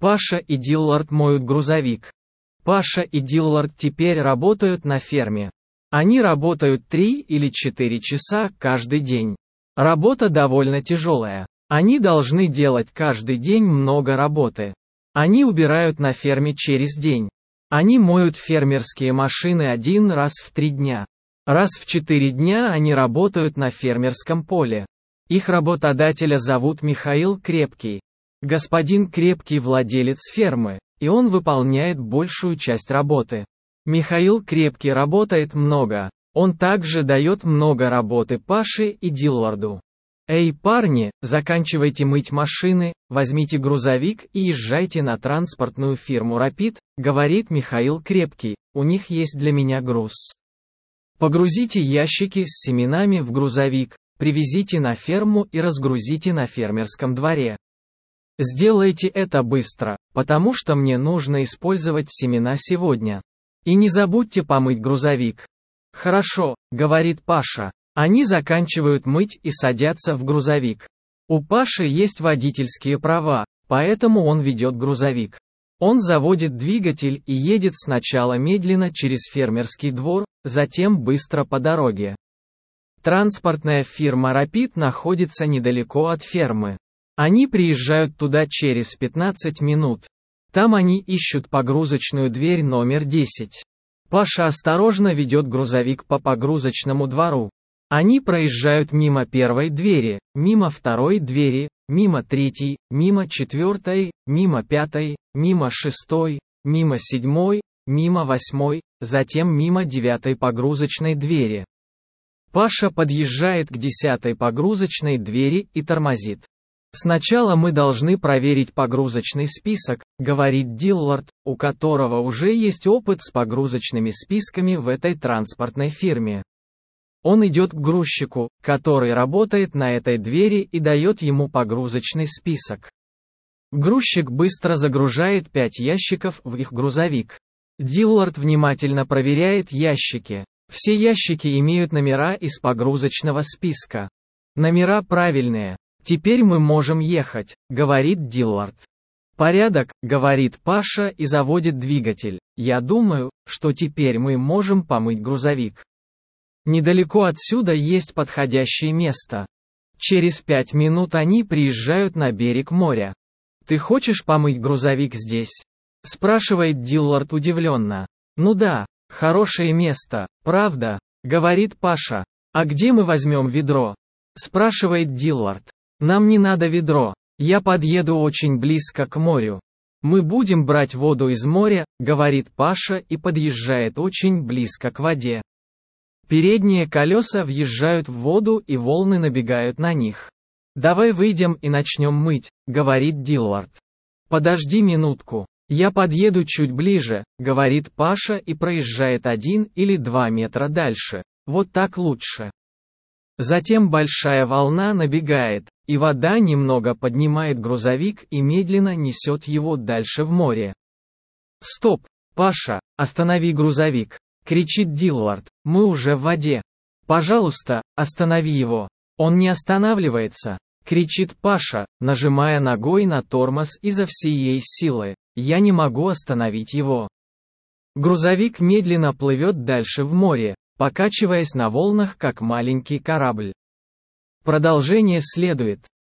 Паша и Диллард моют грузовик. Паша и Диллард теперь работают на ферме. Они работают 3 или 4 часа каждый день. Работа довольно тяжелая. Они должны делать каждый день много работы. Они убирают на ферме через день. Они моют фермерские машины 1 раз в 3 дня. Раз в 4 дня они работают на фермерском поле. Их работодателя зовут Михаил Крепкий. Господин Крепкий владелец фермы, и он выполняет большую часть работы. Михаил Крепкий работает много. Он также дает много работы Паше и Дилларду. «Эй, парни, заканчивайте мыть машины, возьмите грузовик и езжайте на транспортную фирму «Рапид», — говорит Михаил Крепкий, «у них есть для меня груз. Погрузите ящики с семенами в грузовик, привезите на ферму и разгрузите на фермерском дворе. Сделайте это быстро, потому что мне нужно использовать семена сегодня. И не забудьте помыть грузовик». «Хорошо», — говорит Паша. Они заканчивают мыть и садятся в грузовик. У Паши есть водительские права, поэтому он ведет грузовик. Он заводит двигатель и едет сначала медленно через фермерский двор, затем быстро по дороге. Транспортная фирма «Рапид» находится недалеко от фермы. Они приезжают туда через 15 минут. Там они ищут погрузочную дверь номер 10. Паша осторожно ведет грузовик по погрузочному двору. Они проезжают мимо первой двери, мимо второй двери, мимо третьей, мимо четвертой, мимо пятой, мимо шестой, мимо седьмой, мимо восьмой, затем мимо 9 погрузочной двери. Паша подъезжает к 10 погрузочной двери и тормозит. «Сначала мы должны проверить погрузочный список», — говорит Диллард, у которого уже есть опыт с погрузочными списками в этой транспортной фирме. Он идет к грузчику, который работает на этой двери, и дает ему погрузочный список. Грузчик быстро загружает 5 ящиков в их грузовик. Диллард внимательно проверяет ящики. Все ящики имеют номера из погрузочного списка. Номера правильные. «Теперь мы можем ехать», — говорит Диллард. «Порядок», — говорит Паша и заводит двигатель. «Я думаю, что теперь мы можем помыть грузовик. Недалеко отсюда есть подходящее место». Через 5 минут они приезжают на берег моря. «Ты хочешь помыть грузовик здесь?» — спрашивает Диллард удивленно. «Ну да, хорошее место, правда?» — говорит Паша. «А где мы возьмем ведро?» — спрашивает Диллард. «Нам не надо ведро. Я подъеду очень близко к морю. Мы будем брать воду из моря», — говорит Паша и подъезжает очень близко к воде. Передние колеса въезжают в воду и волны набегают на них. «Давай выйдем и начнем мыть», — говорит Диллард. «Подожди минутку. Я подъеду чуть ближе», — говорит Паша и проезжает 1 или 2 метра дальше. «Вот так лучше». Затем большая волна набегает, и вода немного поднимает грузовик и медленно несет его дальше в море. «Стоп, Паша, останови грузовик!» — кричит Диллард. «Мы уже в воде. Пожалуйста, останови его». «Он не останавливается!» — кричит Паша, нажимая ногой на тормоз изо всей силы. «Я не могу остановить его». Грузовик медленно плывет дальше в море, покачиваясь на волнах как маленький корабль. Продолжение следует.